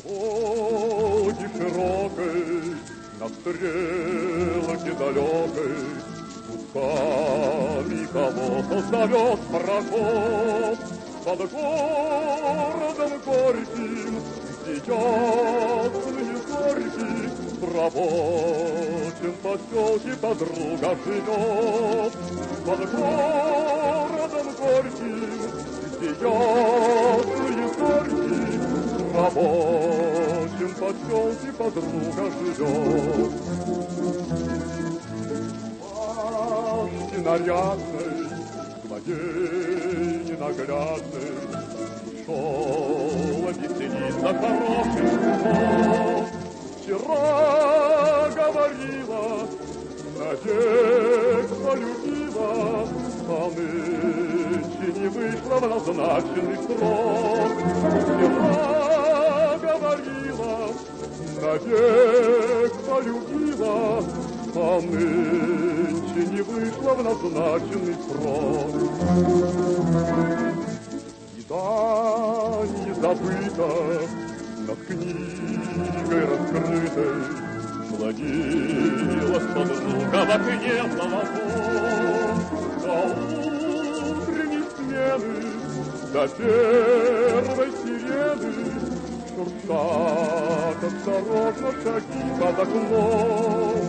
дороге широкой, на стрелке далекой, пусками кого-то зовет прокоп. Под городом горьким, где ясные зорьки, в рабочем поселке подруга живет. Под городом горьким, где ясные зорьки, в рабочем поселке подруга живет. Пашки нарядной, своей ненаглядной, шел веселиться хороший сон. Вчера говорила, надежда любила, а нынче не вышла в назначенный срок. Вчера говорила, надежда любила, а нынче не вышла в назначенный срок. И да, не забыто над книгой раскрытой склонилась подруга в окне золотом. До утренней смены, до первой сирены шуршат осторожно шаги под окном.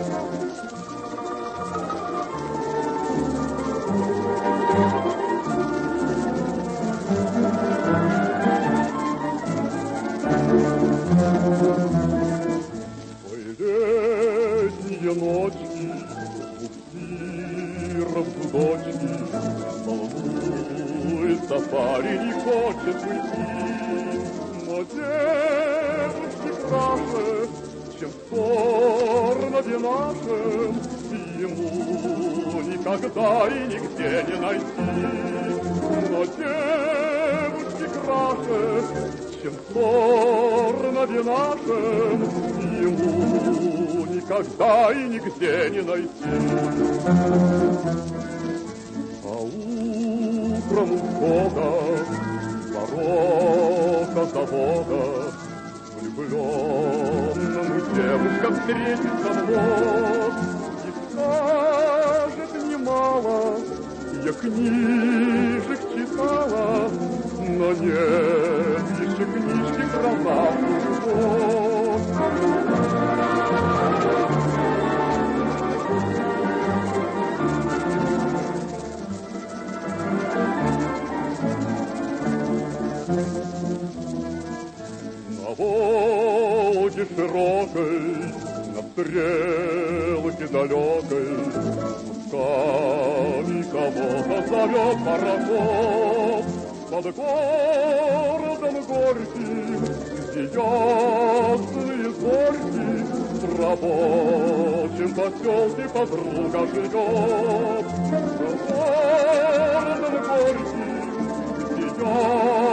Ой, летние ночи, буксиров дочки, волнуется парень и хочет уйти, но девушки краше, чем в городе нашем, ему никогда и нигде не найти. Но девушки краше, чем в городе нашем, ему никогда и нигде не найти. А утром ухода, ворота завода, влюбленному девушка встретится вновь и скажет немало, я книжек читала, но нет еще книжки про нашу любовь. На Волге широкой, на стрелке далекой, пусками кого-то зовет пароход. Под городом горьким, где ясные зорьки, в рабочем поселке подруга живет. Под городом горьким, где ясные